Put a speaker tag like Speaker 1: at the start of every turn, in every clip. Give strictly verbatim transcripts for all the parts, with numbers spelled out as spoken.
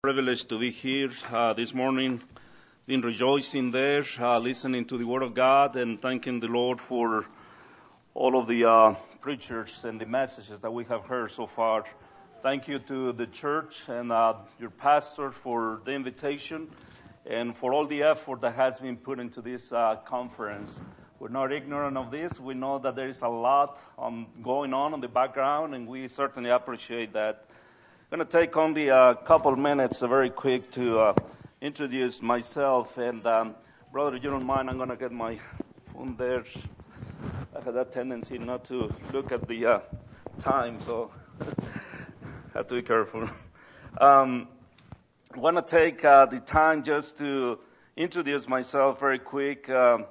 Speaker 1: privilege to be here uh, this morning, been rejoicing there, uh, listening to the Word of God, and thanking the Lord for all of the uh, preachers and the messages that we have heard so far. Thank you to the church and uh, your pastor for the invitation and for all the effort that has been put into this uh, conference. We're not ignorant of this. We know that there is a lot um, going on in the background, and we certainly appreciate that. I'm going to take only a couple minutes, uh, very quick, to uh, introduce myself. And, um, brother, if you don't mind, I'm going to get my phone there. I have that tendency not to look at the uh, time, so I have to be careful. Um, I want to take uh, the time just to introduce myself very quick. Um,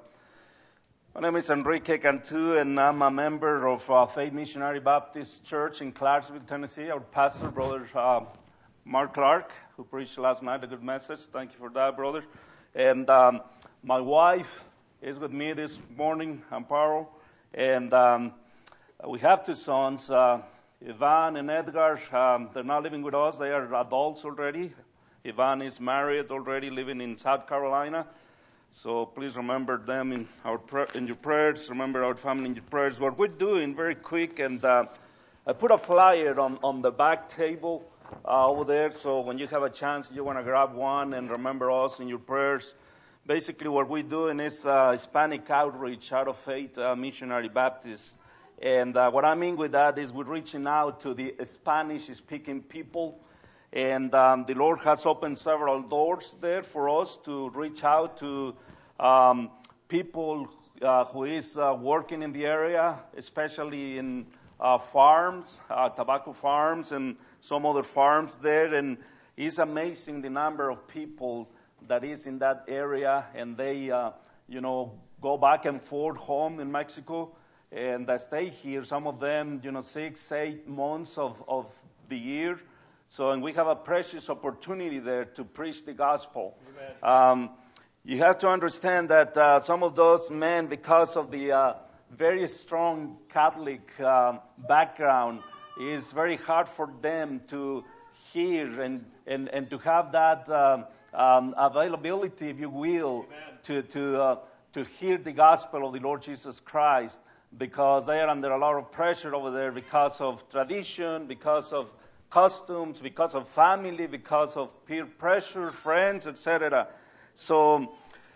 Speaker 1: My name is Enrique Cantu, and I'm a member of uh, Faith Missionary Baptist Church in Clarksville, Tennessee. Our pastor, Brother uh, Mark Clark, who preached last night a good message. Thank you for that, brother. And um, my wife is with me this morning, Amparo. And um, we have two sons, uh, Ivan and Edgar. Um, they're not living with us. They are adults already. Ivan is married already, living in South Carolina. So please remember them in our in your prayers. Remember our family in your prayers. What we're doing, very quick, and uh, I put a flyer on, on the back table uh, over there. So when you have a chance, you want to grab one and remember us in your prayers. Basically, what we're doing is uh, Hispanic outreach out of Faith uh, Missionary Baptist. And uh, what I mean with that is we're reaching out to the Spanish-speaking people. And um, the Lord has opened several doors there for us to reach out to um, people uh, who is uh, working in the area, especially in uh, farms, uh, tobacco farms, and some other farms there. And it's amazing the number of people that is in that area, and they, uh, you know, go back and forth home in Mexico, and they stay here. Some of them, you know, six, eight months of, of the year. So, and we have a precious opportunity there to preach the gospel. Um, you have to understand that uh, some of those men, because of the uh, very strong Catholic uh, background, it's very hard for them to hear and, and, and to have that um, um, availability, if you will, Amen. to to uh, to hear the gospel of the Lord Jesus Christ, because they are under a lot of pressure over there because of tradition, because of customs, because of family, because of peer pressure, friends, et cetera. So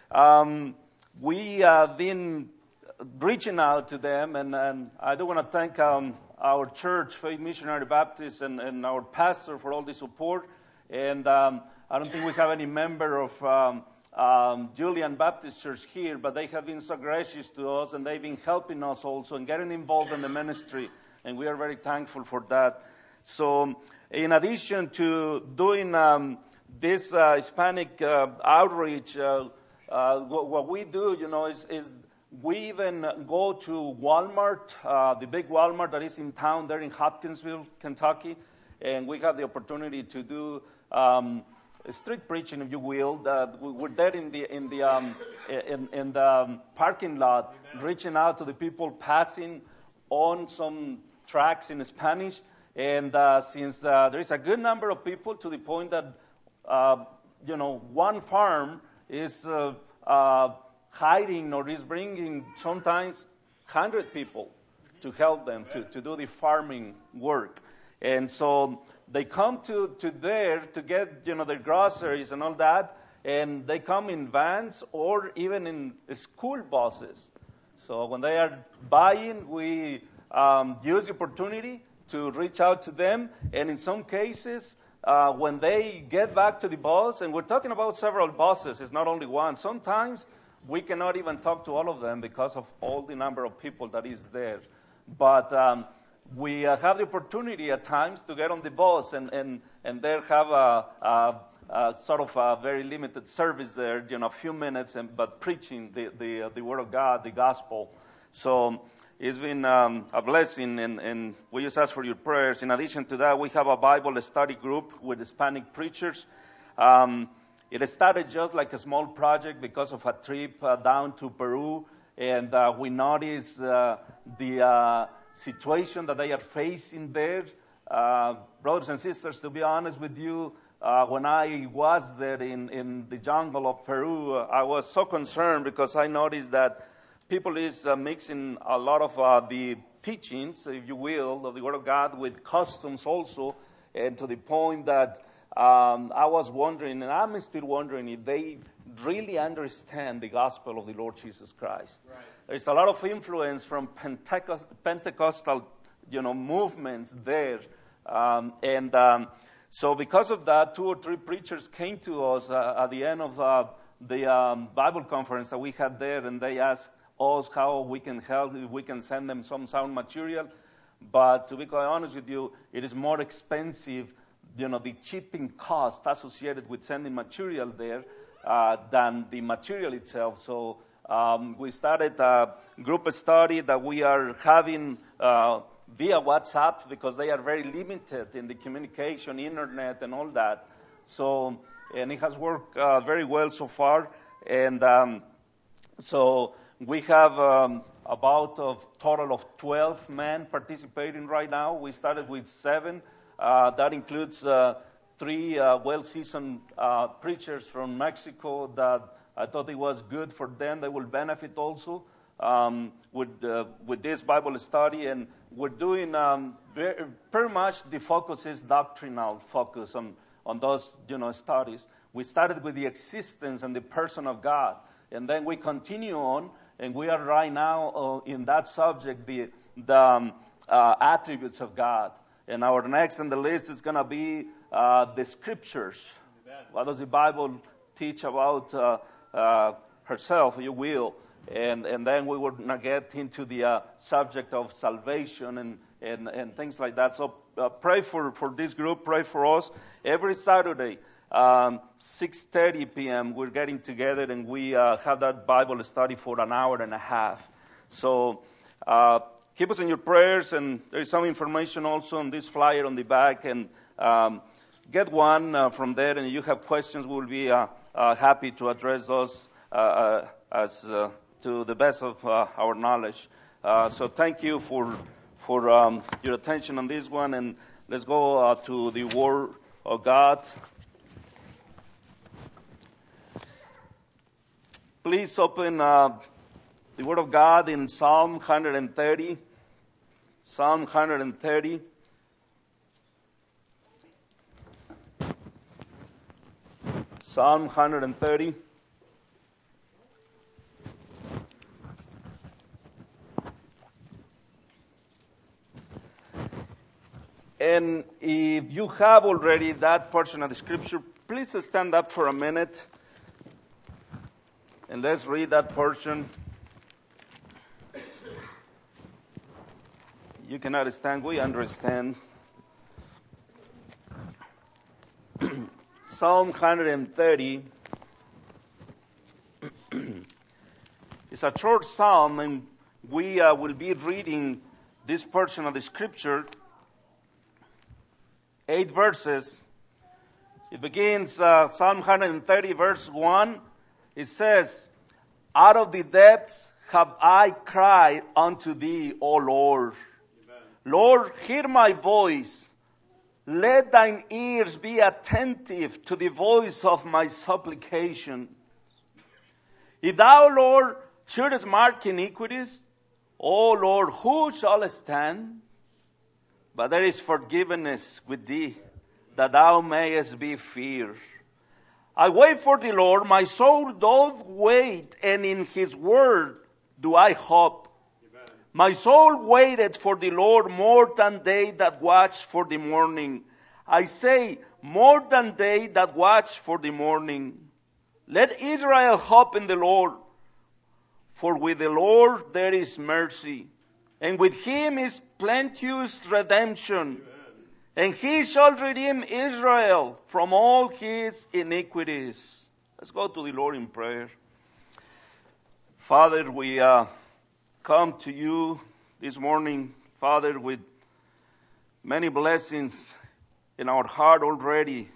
Speaker 1: um, we have been reaching out to them, and, and I do want to thank um, our church, Faith Missionary Baptist, and, and our pastor for all the support. And um, I don't think we have any member of um, um, Julian Baptist Church here, but they have been so gracious to us, and they've been helping us also and getting involved in the ministry, and we are very thankful for that. So, in addition to doing um, this uh, Hispanic uh, outreach, uh, uh, what, what we do, you know, is, is we even go to Walmart, uh, the big Walmart that is in town there in Hopkinsville, Kentucky, and we have the opportunity to do um, street preaching, if you will. That we're there in the in the um, in, in the um, parking lot, Amen. Reaching out to the people passing on some tracts in Spanish. And uh, since uh, there is a good number of people, to the point that, uh, you know, one farm is uh, uh, hiring or is bringing sometimes one hundred people to help them to, to do the farming work. And so they come to, to there to get, you know, their groceries and all that, and they come in vans or even in school buses. So when they are buying, we um, use the opportunity to reach out to them, and in some cases, uh, when they get back to the bus, and we're talking about several buses, it's not only one. Sometimes we cannot even talk to all of them because of all the number of people that is there. But um, we uh, have the opportunity at times to get on the bus, and, and, and there have a, a, a sort of a very limited service there, you know, a few minutes, and, but preaching the, the, the Word of God, the gospel. So it's been um, a blessing, and, and we just ask for your prayers. In addition to that, we have a Bible study group with Hispanic preachers. Um, it started just like a small project because of a trip uh, down to Peru, and uh, we noticed uh, the uh, situation that they are facing there. Uh, brothers and sisters, to be honest with you, uh, when I was there in, in the jungle of Peru, uh, I was so concerned because I noticed that people is uh, mixing a lot of uh, the teachings, if you will, of the Word of God with customs also, and to the point that um, I was wondering, and I'm still wondering, if they really understand the gospel of the Lord Jesus Christ. Right. There's a lot of influence from Pentecost, Pentecostal, you know, movements there, um, and um, so because of that, two or three preachers came to us uh, at the end of uh, the um, Bible conference that we had there, and they asked us how we can help, if we can send them some sound material. But to be quite honest with you, it is more expensive, you know, the shipping cost associated with sending material there uh, than the material itself. So um, we started a group study that we are having uh, via WhatsApp because they are very limited in the communication, internet, and all that. So, and it has worked uh, very well so far. And um, so we have um, about a total of twelve men participating right now. We started with seven. Uh, that includes uh, three uh, well-seasoned uh, preachers from Mexico that I thought it was good for them. They will benefit also um, with uh, with this Bible study. And we're doing um, very, pretty much the focus is doctrinal focus on, on those, you know, studies. We started with the existence and the person of God. And then we continue on, and we are right now uh, in that subject, the, the um, uh, attributes of God. And our next on the list is going to be uh, the scriptures. Amen. What does the Bible teach about uh, uh, herself, if you will? And and then we will get into the uh, subject of salvation and, and, and things like that. So uh, pray for, for this group, pray for us. Every Saturday, Um, six thirty p.m. we're getting together and we uh, have that Bible study for an hour and a half. So uh, keep us in your prayers, and there's some information also on this flyer on the back, and um, get one uh, from there, and if you have questions, we'll be uh, uh, happy to address those uh, uh, as uh, to the best of uh, our knowledge. Uh, so thank you for for um, your attention on this one, and let's go uh, to the Word of God. Please open uh, the Word of God in Psalm one thirty. Psalm one thirty. Psalm one thirty. And if you have already that portion of the Scripture, please stand up for a minute. And let's read that portion. You can understand, we understand. Psalm one thirty is a short psalm, and we uh, will be reading this portion of the Scripture, eight verses. It begins, uh, Psalm one thirty, verse one. It says, "Out of the depths have I cried unto thee, O Lord. Amen. Lord, hear my voice. Let thine ears be attentive to the voice of my supplication. If thou, Lord, shouldest mark iniquities, O Lord, who shall stand? But there is forgiveness with thee, that thou mayest be feared. I wait for the Lord, my soul doth wait, and in his word do I hope. Amen. My soul waited for the Lord more than they that watch for the morning. I say, more than they that watch for the morning. Let Israel hope in the Lord, for with the Lord there is mercy, and with him is plenteous redemption. Amen. And he shall redeem Israel from all his iniquities." Let's go to the Lord in prayer. Father, we uh, come to you this morning, Father, with many blessings in our heart already,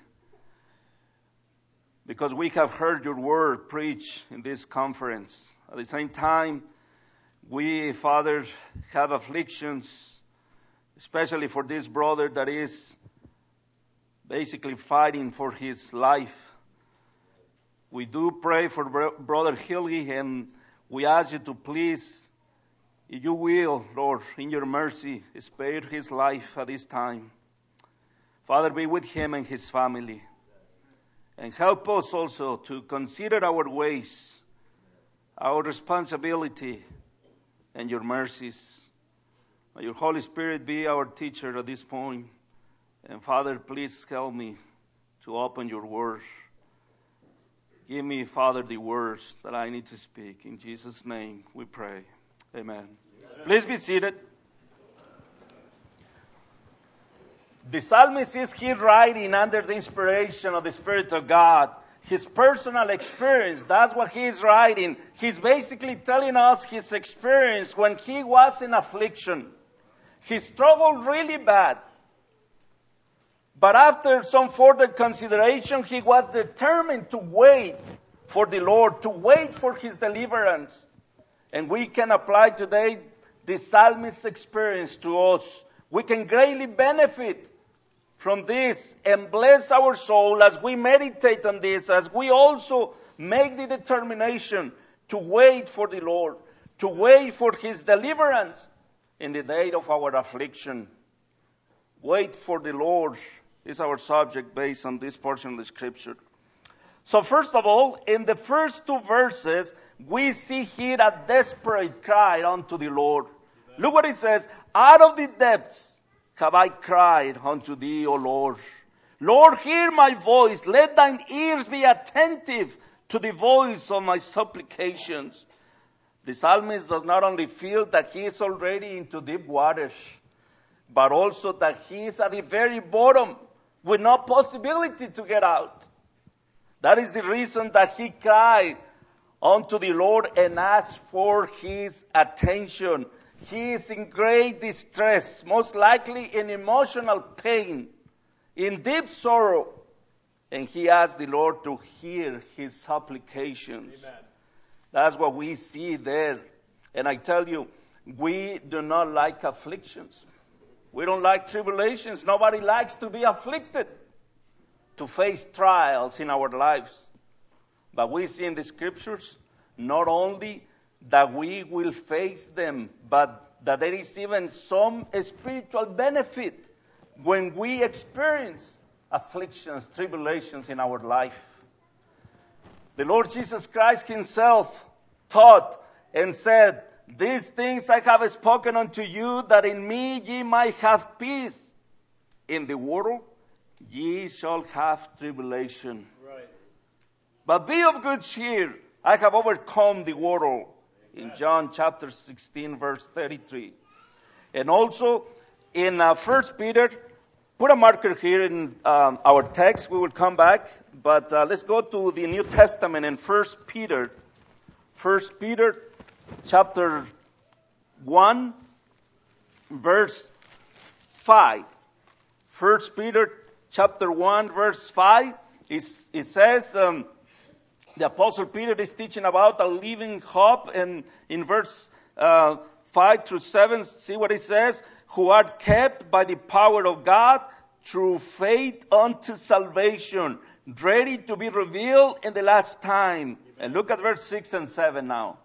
Speaker 1: because we have heard your word preached in this conference. At the same time, we, Father, have afflictions, especially for this brother that is basically fighting for his life. We do pray for Bro- Brother Hilly, and we ask you to please, if you will, Lord, in your mercy, spare his life at this time. Father, be with him and his family. And help us also to consider our ways, our responsibility, and your mercies. May your Holy Spirit be our teacher at this point. And Father, please help me to open your word. Give me, Father, the words that I need to speak. In Jesus' name we pray. Amen. Amen. Please be seated. The psalmist is here writing under the inspiration of the Spirit of God. His personal experience, that's what he is writing. He's basically telling us his experience when he was in affliction. He struggled really bad. But after some further consideration, he was determined to wait for the Lord, to wait for his deliverance. And we can apply today the psalmist's experience to us. We can greatly benefit from this and bless our soul as we meditate on this, as we also make the determination to wait for the Lord, to wait for his deliverance in the day of our affliction. Wait for the Lord is our subject based on this portion of the scripture. So first of all, in the first two verses, we see here a desperate cry unto the Lord. Amen. Look what it says, out of the depths have I cried unto thee, O Lord. Lord, hear my voice. Let thine ears be attentive to the voice of my supplications. The psalmist does not only feel that he is already into deep waters, but also that he is at the very bottom with no possibility to get out. That is the reason that he cried unto the Lord and asked for his attention. He is in great distress, most likely in emotional pain, in deep sorrow. And he asked the Lord to hear his supplications. Amen. That's what we see there. And I tell you, we do not like afflictions. We don't like tribulations. Nobody likes to be afflicted, to face trials in our lives. But we see in the scriptures, not only that we will face them, but that there is even some spiritual benefit when we experience afflictions, tribulations in our life. The Lord Jesus Christ himself taught and said, these things I have spoken unto you, that in me ye might have peace. In the world ye shall have tribulation. Right. But be of good cheer, I have overcome the world. In John chapter sixteen, verse thirty-three. And also in uh, First Peter, put a marker here in um, our text. We will come back. But uh, let's go to the New Testament in First Peter. First Peter chapter one, verse five. First Peter chapter one, verse five. It, it says... Um, The Apostle Peter is teaching about a living hope, and in verse uh, five through seven, see what it says? Who are kept by the power of God through faith unto salvation, ready to be revealed in the last time. Amen. And look at verse six and seven now.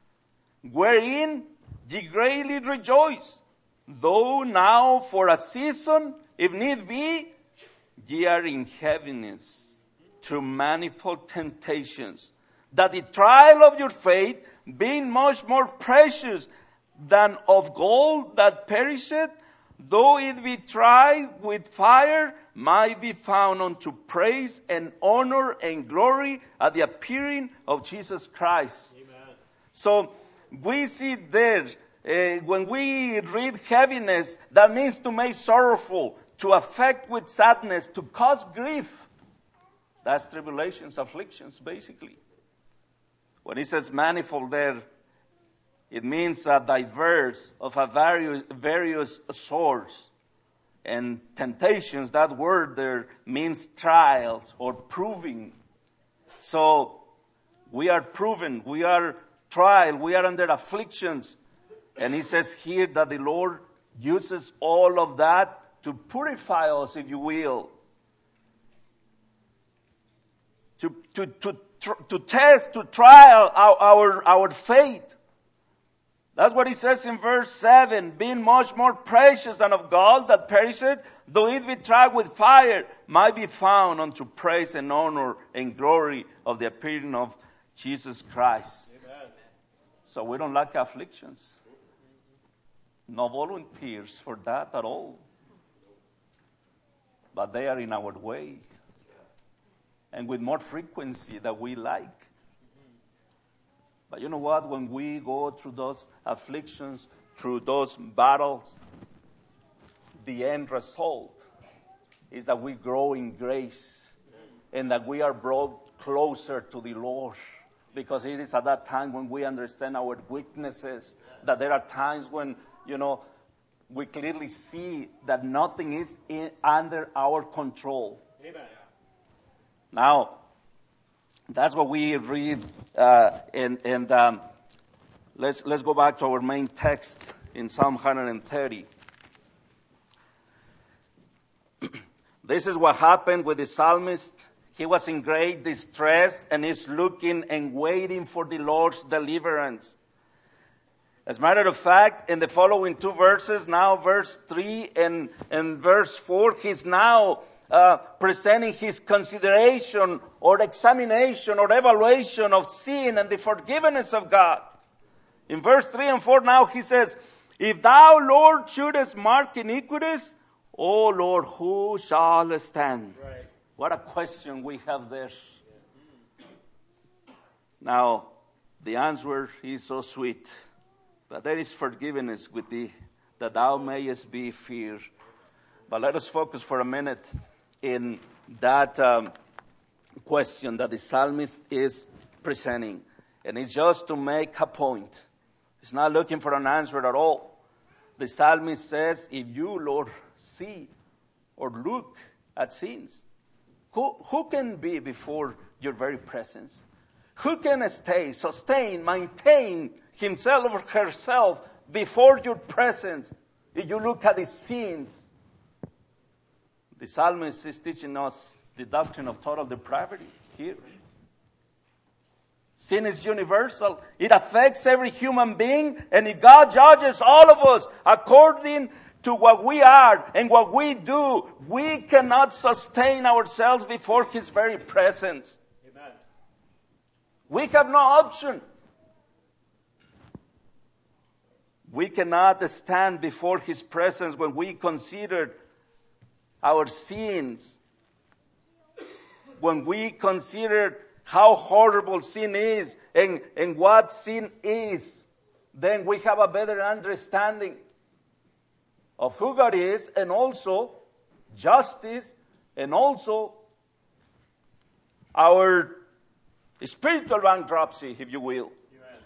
Speaker 1: Wherein ye greatly rejoice, though now for a season, if need be, ye are in heaviness, through manifold temptations, that the trial of your faith, being much more precious than of gold that perisheth, though it be tried with fire, might be found unto praise and honor and glory at the appearing of Jesus Christ. Amen. So we see there, uh, when we read heaviness, that means to make sorrowful, to affect with sadness, to cause grief. That's tribulations, afflictions, basically. When it says manifold there, it means uh, diverse, of a various, various sorts. And temptations, that word there means trials or proving. So we are proven, we are tried, we are under afflictions. And he says here that the Lord uses all of that to purify us, if you will. to, to, to, tr- to test, to trial our, our, our faith. That's what he says in verse seven. Being much more precious than of gold that perisheth, though it be tried with fire, might be found unto praise and honor and glory of the appearing of Jesus Christ. Amen. So we don't lack afflictions. No volunteers for that at all. But they are in our way. And with more frequency than we like. But you know what? When we go through those afflictions, through those battles, the end result is that we grow in grace and that we are brought closer to the Lord. Because it is at that time when we understand our weaknesses, that there are times when, you know, we clearly see that nothing is in, under our control. Amen. Now, that's what we read, uh, and, and um, let's let's go back to our main text in Psalm one thirty. This is what happened with the psalmist. He was in great distress and is looking and waiting for the Lord's deliverance. As a matter of fact, in the following two verses, now verse three and, and verse four, he's now Uh, presenting his consideration or examination or evaluation of sin and the forgiveness of God. In verse three and four now he says, if thou, Lord, shouldest mark iniquities, O Lord, who shall stand? Right. What a question we have there. Now, the answer is so sweet. But there is forgiveness with thee, that thou mayest be feared. But let us focus for a minute in that um, question that the psalmist is presenting. And it's just to make a point. He's not looking for an answer at all. The psalmist says, if you, Lord, see or look at sins, who, who can be before your very presence? Who can stay, sustain, maintain himself or herself before your presence if you look at the sins? The psalmist is teaching us the doctrine of total depravity here. Sin is universal. It affects every human being, and if God judges all of us according to what we are and what we do, we cannot sustain ourselves before His very presence. Amen. We have no option. We cannot stand before His presence when we consider our sins, when we consider how horrible sin is and, and what sin is, then we have a better understanding of who God is, and also justice, and also our spiritual bankruptcy, if you will. Amen.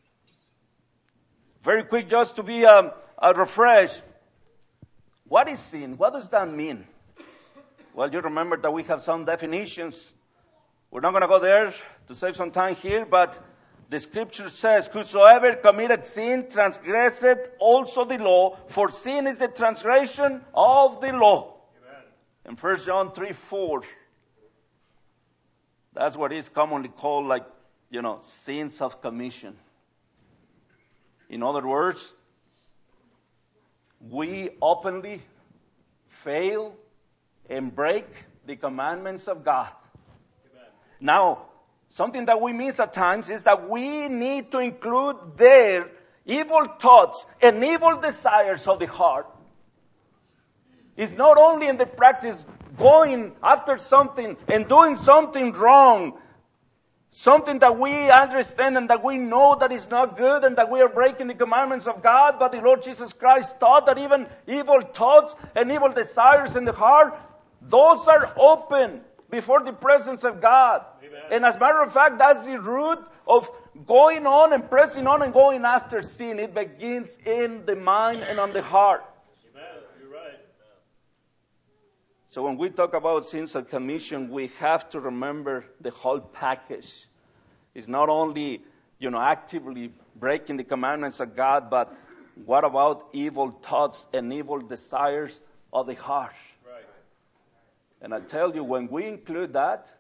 Speaker 1: Very quick, just to be um, a refresh. What is sin? What does that mean? Well, you remember that we have some definitions. We're not going to go there to save some time here, but the scripture says, whosoever committed sin transgresseth also the law, for sin is the transgression of the law. Amen. In First John three four, that's what is commonly called, like, you know, sins of commission. In other words, we openly fail and break the commandments of God. Amen. Now, something that we miss at times is that we need to include there evil thoughts and evil desires of the heart. It's not only in the practice going after something and doing something wrong, something that we understand and that we know that is not good and that we are breaking the commandments of God, but the Lord Jesus Christ taught that even evil thoughts and evil desires in the heart, those are open before the presence of God. Amen. And as a matter of fact, that's the root of going on and pressing on and going after sin. It begins in the mind and on the heart.
Speaker 2: Amen. You're right.
Speaker 1: So when we talk about sins of commission, we have to remember the whole package. It's not only, you know, actively breaking the commandments of God, but what about evil thoughts and evil desires of the heart? Right. And I tell you, when we include that,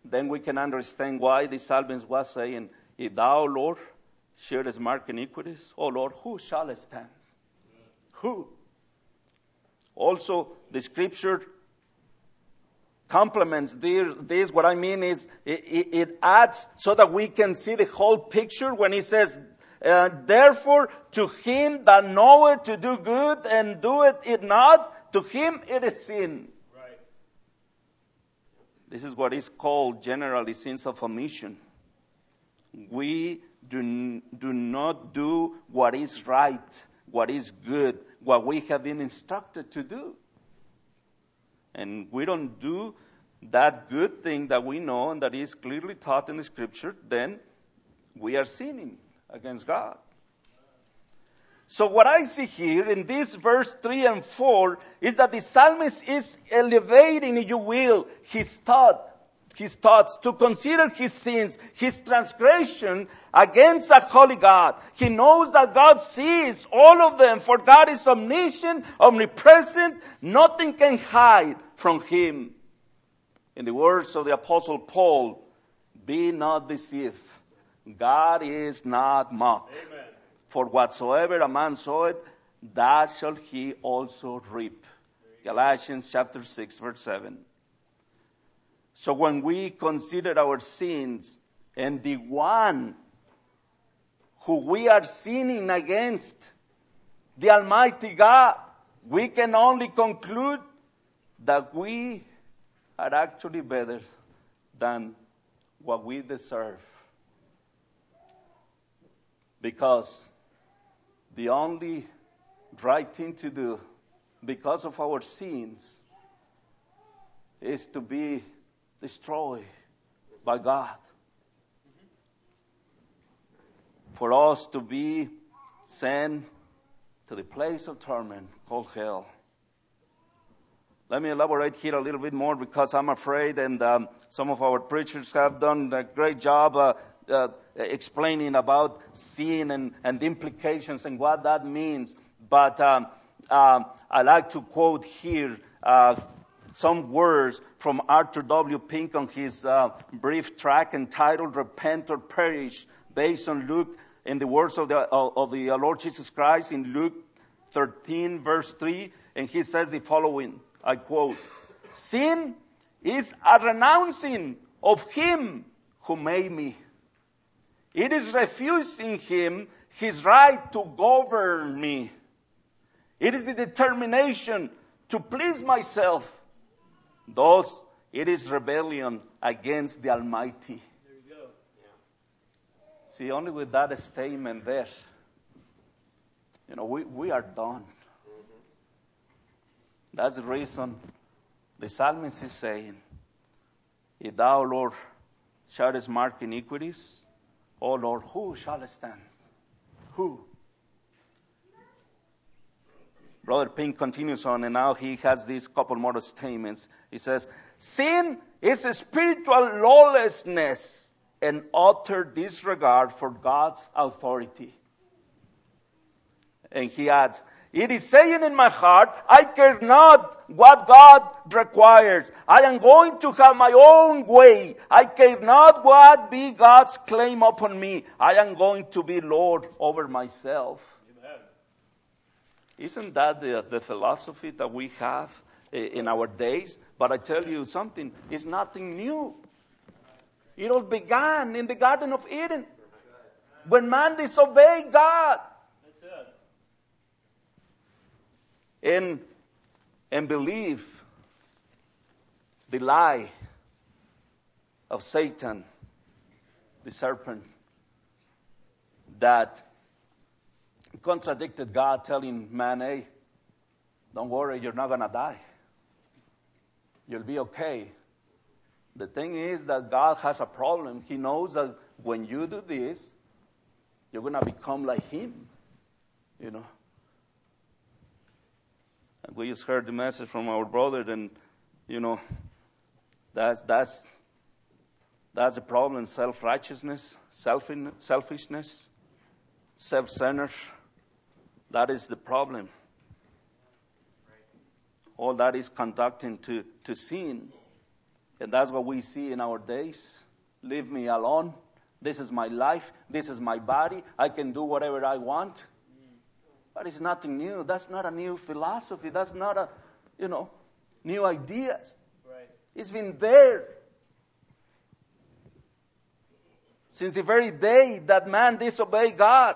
Speaker 1: then we can understand why the psalmist was saying, if thou, Lord, shouldest mark iniquities, O Lord, who shall stand? Who? Also, the scripture complements this. What I mean is, it, it, it adds so that we can see the whole picture when he says, uh, therefore, to him that knoweth to do good and doeth it not, to him it is sin. Right. This is what is called generally sins of omission. We do, do not do what is right, what is good, what we have been instructed to do. And we don't do that good thing that we know and that is clearly taught in the scripture, then we are sinning against God. So what I see here in this verse three and four is that the psalmist is elevating, if you will, his thought, his thoughts to consider his sins, his transgression against a holy God. He knows that God sees all of them, for God is omniscient, omnipresent. Nothing can hide from him. In the words of the Apostle Paul, be not deceived. God is not mocked. Amen. For whatsoever a man soweth, that shall he also reap. Galatians chapter six, verse seven. So when we consider our sins and the one who we are sinning against, the Almighty God, we can only conclude that we are actually better than what we deserve. Because the only right thing to do because of our sins is to be destroyed by God. For us to be sent to the place of torment called hell. Let me elaborate here a little bit more because I'm afraid, and um, some of our preachers have done a great job uh, uh, explaining about sin and, and the implications and what that means. But um, um, I like to quote here uh, some words from Arthur W. Pink on his uh, brief tract entitled Repent or Perish, based on Luke, in the words of the, of, of the Lord Jesus Christ in Luke thirteen, verse three, and he says the following, I quote, sin is a renouncing of him who made me. It is refusing him his right to govern me. It is the determination to please myself. Thus, it is rebellion against the Almighty. There you go. Yeah. See, only with that statement there, you know, we, we are done. Mm-hmm. That's the reason the psalmist is saying, if thou, Lord, shouldest mark iniquities, O Lord, who shall stand? Who? Brother Pink continues on, and now he has these couple more statements. He says, sin is a spiritual lawlessness and utter disregard for God's authority. And he adds, it is saying in my heart, I care not what God requires. I am going to have my own way. I care not what be God's claim upon me. I am going to be Lord over myself. Amen. Isn't that the, the philosophy that we have in our days? But I tell you something, it's nothing new. It all began in the Garden of Eden when man disobeyed God. And, and believe the lie of Satan, the serpent, that contradicted God, telling man, hey, don't worry, you're not going to die. You'll be okay. The thing is that God has a problem. He knows that when you do this, you're going to become like him, you know. And we just heard the message from our brother, and, you know, that's that's that's the problem. Self-righteousness, selfishness, self-centered. That is the problem. All that is conducting to, to sin. And that's what we see in our days. Leave me alone. This is my life. This is my body. I can do whatever I want. But it's nothing new. That's not a new philosophy. That's not a, you know, new ideas.
Speaker 2: Right.
Speaker 1: It's been there since the very day that man disobeyed God.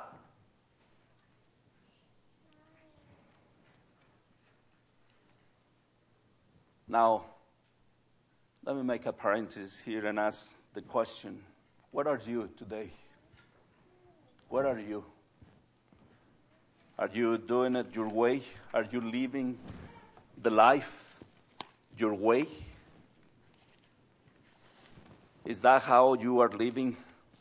Speaker 1: Now, let me make a parenthesis here and ask the question, what are you today? What are you? Are you doing it your way? Are you living the life your way? Is that how you are living?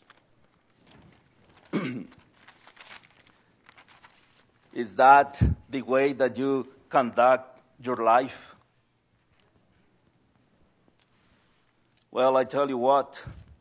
Speaker 1: Is that the way that you conduct your life? Well, I tell you what,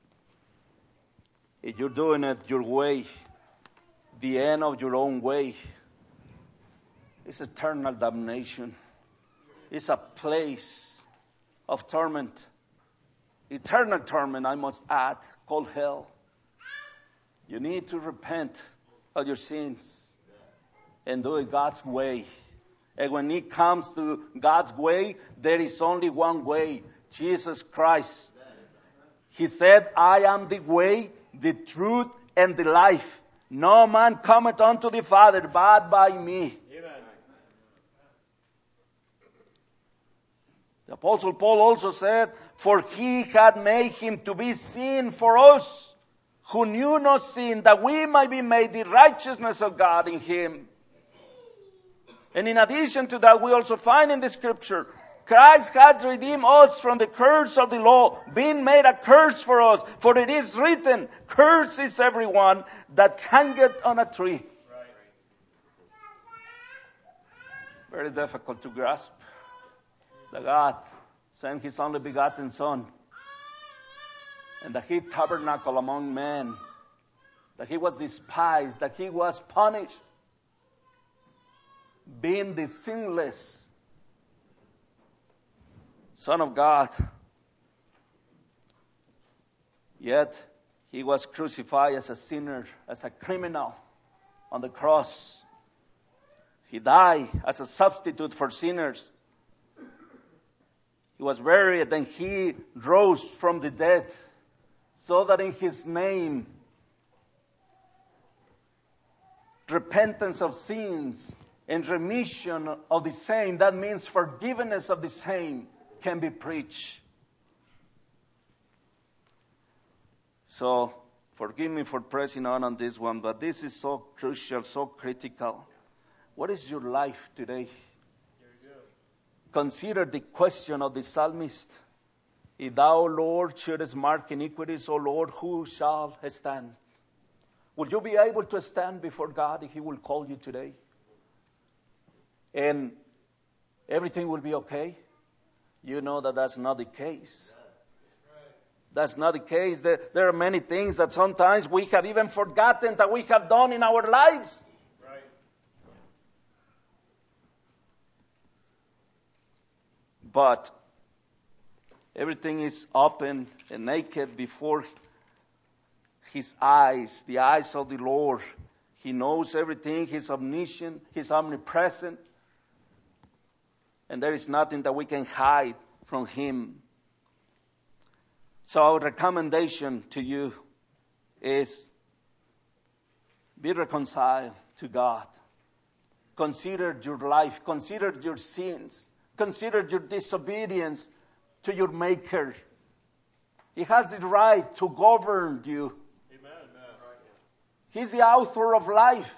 Speaker 1: if you're doing it your way, the end of your own way is eternal damnation. It's a place of torment, eternal torment, I must add, called hell. You need to repent of your sins and do it God's way. And when it comes to God's way, there is only one way, Jesus Christ. He said, I am the way, the truth, and the life. No man cometh unto the Father but by me.
Speaker 2: Amen.
Speaker 1: The Apostle Paul also said, for he had made him to be sin for us, who knew no sin, that we might be made the righteousness of God in him. And in addition to that, we also find in the scripture, Christ has redeemed us from the curse of the law, being made a curse for us. For it is written, cursed is everyone that hangeth on a tree.
Speaker 2: Right.
Speaker 1: Very difficult to grasp. That God sent His only begotten Son, and that He tabernacled among men, that He was despised, that He was punished, being the sinless Son of God. Yet He was crucified as a sinner, as a criminal on the cross. He died as a substitute for sinners. He was buried and He rose from the dead, so that in His name, repentance of sins and remission of the same, that means forgiveness of the same, can be preached. So, forgive me for pressing on on this one, but this is so crucial, so critical. What is your life today? Consider the question of the psalmist. If thou, Lord, shouldest mark iniquities, O Lord, who shall stand? Will you be able to stand before God if He will call you today? And everything will be okay? You know that that's not the case. That's not the case. There, there are many things that sometimes we have even forgotten that we have done in our lives.
Speaker 2: Right.
Speaker 1: But everything is open and naked before His eyes, the eyes of the Lord. He knows everything. He's omniscient. He's omnipresent. And there is nothing that we can hide from Him. So our recommendation to you is be reconciled to God. Consider your life. Consider your sins. Consider your disobedience to your Maker. He has the right to govern you.
Speaker 2: Amen.
Speaker 1: He's the author of life.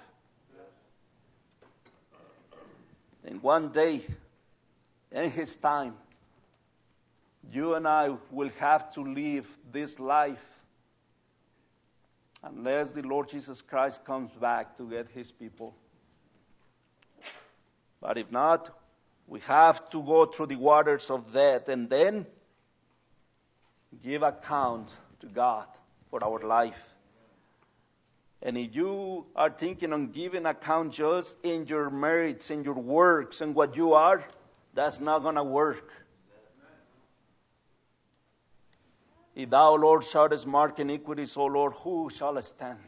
Speaker 1: And one day, in His time, you and I will have to live this life unless the Lord Jesus Christ comes back to get His people. But if not, we have to go through the waters of death and then give account to God for our life. And if you are thinking on giving account just in your merits, in your works, and what you are, that's not going to work. If thou, Lord, shouldest mark iniquities, O Lord, who shall stand?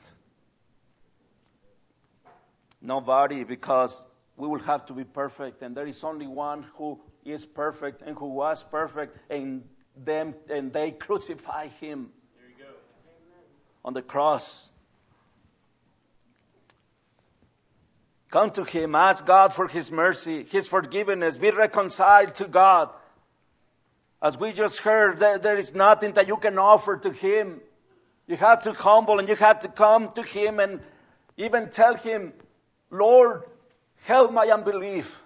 Speaker 1: Nobody, because we will have to be perfect, and there is only one who is perfect and who was perfect, and them and they crucify him
Speaker 2: There you go.
Speaker 1: on the cross. Come to him, ask God for his mercy, his forgiveness, be reconciled to God. As we just heard, there, there is nothing that you can offer to him. You have to humble and you have to come to him and even tell him, Lord, help my unbelief.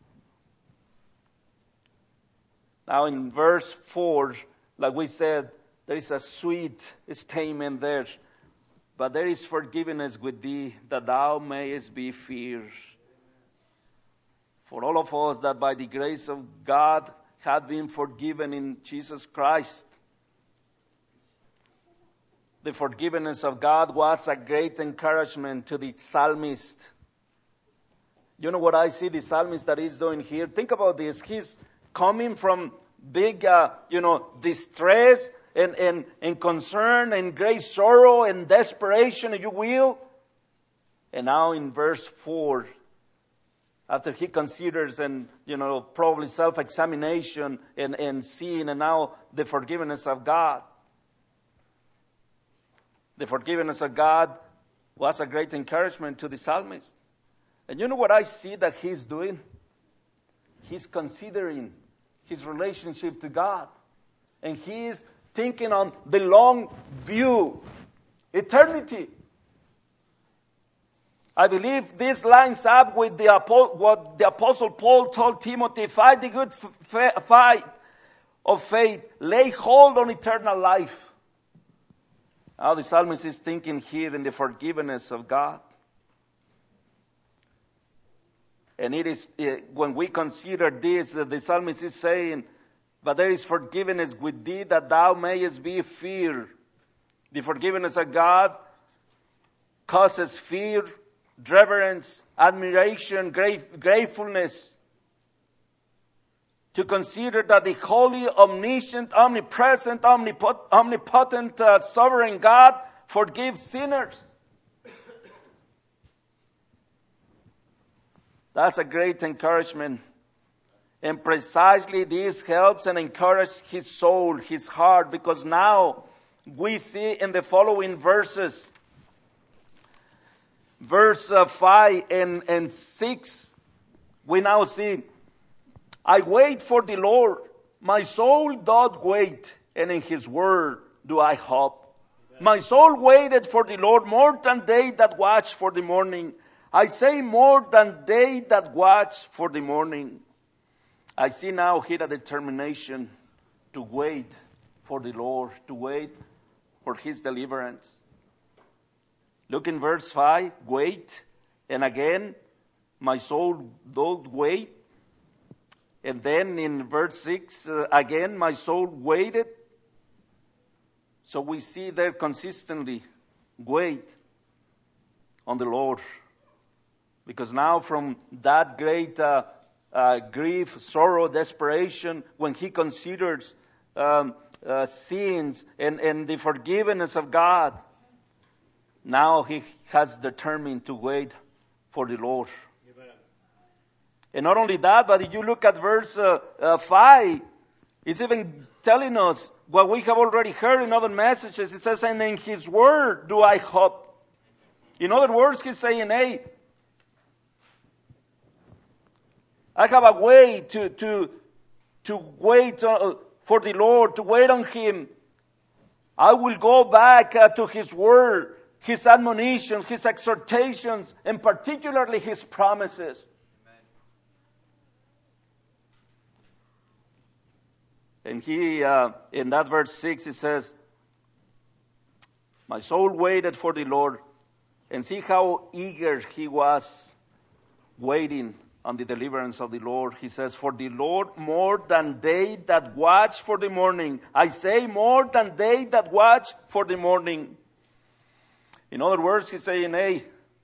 Speaker 1: Now in verse four, like we said, there is a sweet statement there. But there is forgiveness with thee, that thou mayest be feared. For all of us that by the grace of God had been forgiven in Jesus Christ. The forgiveness of God was a great encouragement to the psalmist. You know what I see the psalmist that is doing here? Think about this. He's coming from big, uh, you know, distress and, and, and concern and great sorrow and desperation, if you will. And now in verse four, after he considers and, you know, probably self-examination and, and seeing and now the forgiveness of God. The forgiveness of God was a great encouragement to the psalmist. And you know what I see that he's doing? He's considering his relationship to God. And he is thinking on the long view, eternity. I believe this lines up with the, what the Apostle Paul told Timothy, fight the good f- fight of faith, lay hold on eternal life. Now the psalmist is thinking here in the forgiveness of God. And it is, when we consider this, the psalmist is saying, but there is forgiveness with thee that thou mayest be feared. The forgiveness of God causes fear, reverence, admiration, gratefulness. To consider that the holy, omniscient, omnipresent, omnipot- omnipotent, uh, sovereign God forgives sinners. That's a great encouragement. And precisely this helps and encourages his soul, his heart, because now we see in the following verses, verse uh, five and, and six, we now see, I wait for the Lord, my soul doth wait, and in his word do I hope. Amen. My soul waited for the Lord more than they that watch for the morning. I say more than they that watch for the morning. I see now here a determination to wait for the Lord, to wait for his deliverance. Look in verse five, wait, and again, my soul doth wait. And then in verse six, uh, again, my soul waited. So we see there consistently, wait on the Lord. Because now from that great uh, uh, grief, sorrow, desperation, when he considers um, uh, sins and, and the forgiveness of God, now he has determined to wait for the Lord. Amen. And not only that, but if you look at verse uh, uh, five, it's even telling us what we have already heard in other messages. It says, and in his word do I hope. In other words, he's saying, hey, I have a way to, to, to wait uh, for the Lord, to wait on him. I will go back uh, to his word, his admonitions, his exhortations, and particularly his promises. Amen. And he, uh, in that verse six, he says, my soul waited for the Lord. And see how eager he was waiting on the deliverance of the Lord. He says, for the Lord more than they that watch for the morning. I say more than they that watch for the morning. In other words, he's saying, hey,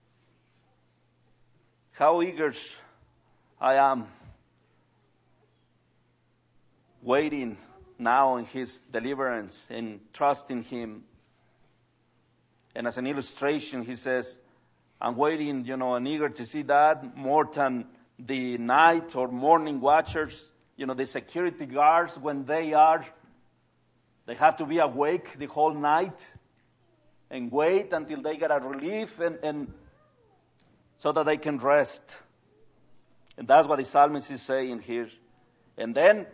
Speaker 1: how eager I am waiting now in his deliverance and trust in him. And as an illustration, he says, I'm waiting, you know, and eager to see that more than the night or morning watchers, you know, the security guards, when they are, they have to be awake the whole night and wait until they get a relief and, and so that they can rest. And that's what the psalmist is saying here. And then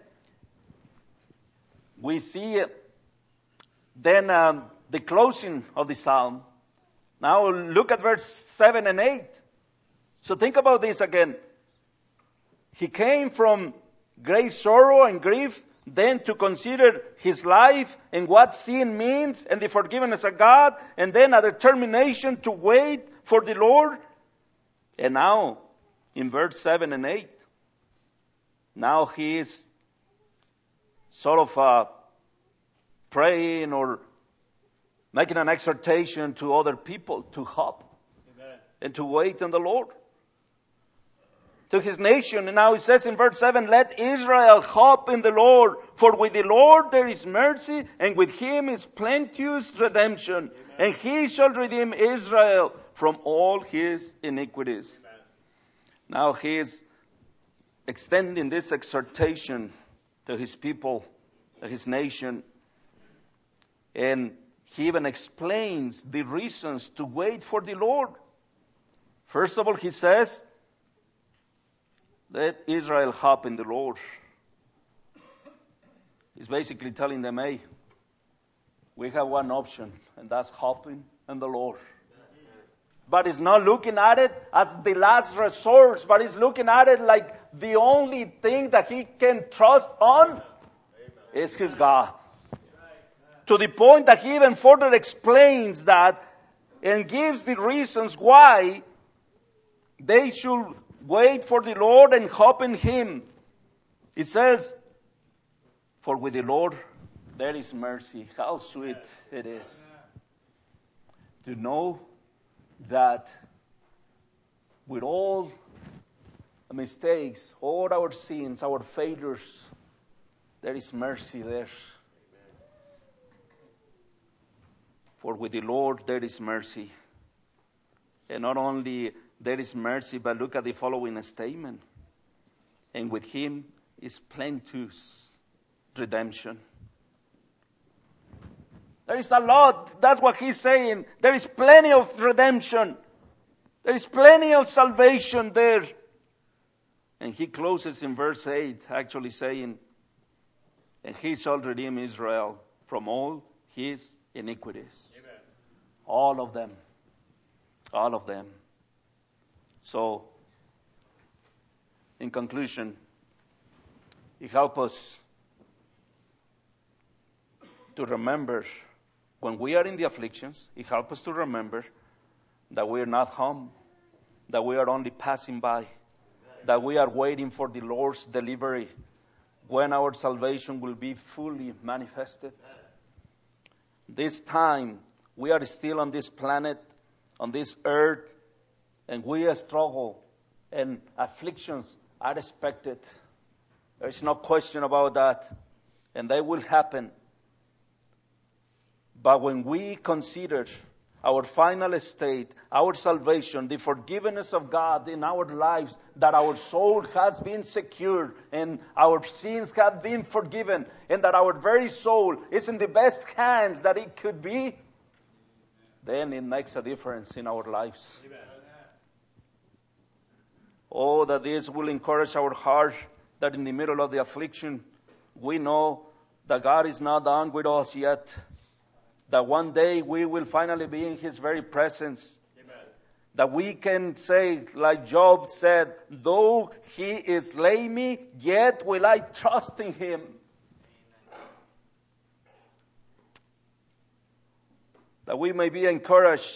Speaker 1: we see then um, the closing of the psalm. Now look at verse seven and eight. So think about this again. He came from great sorrow and grief, then to consider his life and what sin means and the forgiveness of God, and then a determination to wait for the Lord. And now, in verse seven and eight, now he is sort of uh, praying or making an exhortation to other people to hope Amen. And to wait on the Lord. To his nation. And now it says in verse seven, let Israel hope in the Lord, for with the Lord there is mercy, and with him is plenteous redemption. Amen. And he shall redeem Israel from all his iniquities. Amen. Now he is extending this exhortation to his people, to his nation. And he even explains the reasons to wait for the Lord. First of all, he says, let Israel hope in the Lord. He's basically telling them, hey, we have one option, and that's hoping in the Lord. But he's not looking at it as the last resort, but he's looking at it like the only thing that he can trust on is his God. To the point that he even further explains that and gives the reasons why they should wait for the Lord and hope in him. He says, for with the Lord there is mercy. How sweet it is to know that with all the mistakes, all our sins, our failures, there is mercy there. For with the Lord there is mercy. And not only there is mercy, but look at the following statement. And with him is plenteous redemption. There is a lot. That's what he's saying. There is plenty of redemption. There is plenty of salvation there. And he closes in verse eight, actually saying, and he shall redeem Israel from all his iniquities. Amen. All of them. All of them. So, in conclusion, it helps us to remember when we are in the afflictions, it helps us to remember that we are not home, that we are only passing by, that we are waiting for the Lord's delivery when our salvation will be fully manifested. This time, we are still on this planet, on this earth, and we struggle, and afflictions are expected. There is no question about that, and they will happen. But when we consider our final state, our salvation, the forgiveness of God in our lives, that our soul has been secured and our sins have been forgiven, and that our very soul is in the best hands that it could be, then it makes a difference in our lives. Amen. Oh, that this will encourage our heart, that in the middle of the affliction, we know that God is not done with us yet. That one day we will finally be in his very presence. Amen. That we can say, like Job said, though he slay me, yet will I trust in him. Amen. That we may be encouraged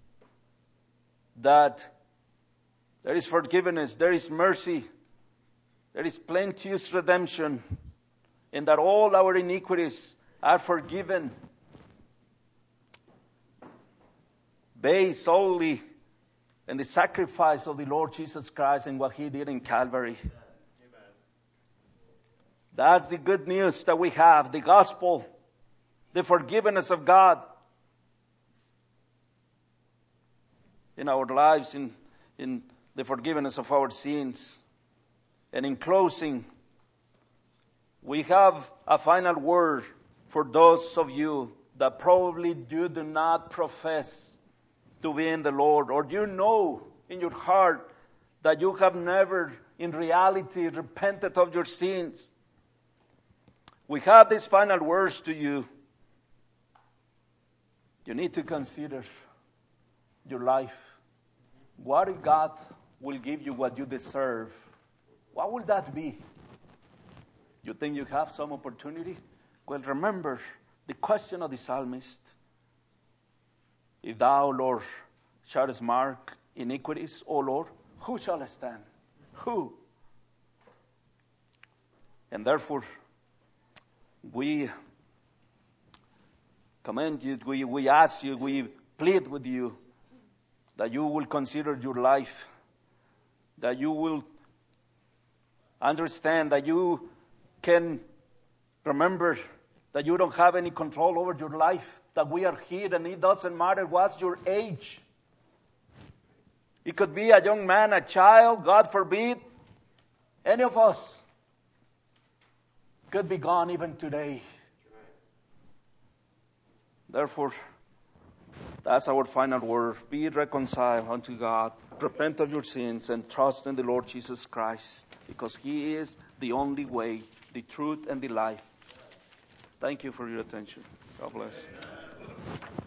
Speaker 1: that there is forgiveness, there is mercy, there is plenteous redemption, and that all our iniquities are forgiven, based solely on the sacrifice of the Lord Jesus Christ and what he did in Calvary. Amen. That's the good news that we have, the gospel, the forgiveness of God in our lives, in, in the forgiveness of our sins. And in closing, we have a final word for those of you that probably you do not profess to be in the Lord, or you know in your heart that you have never in reality repented of your sins. We have these final words to you. You need to consider your life. What if God will give you what you deserve? What will that be? You think you have some opportunity? Well, remember the question of the psalmist. If thou, Lord, shalt mark iniquities, O Lord, who shall stand? Who? And therefore, we commend you, we, we ask you, we plead with you that you will consider your life, that you will understand that you can remember that you don't have any control over your life, that we are here and it doesn't matter what's your age. It could be a young man, a child, God forbid, any of us could be gone even today. Therefore, that's our final word. Be reconciled unto God. Repent of your sins and trust in the Lord Jesus Christ, because He is the only way, the truth, and the life. Thank you for your attention. God bless.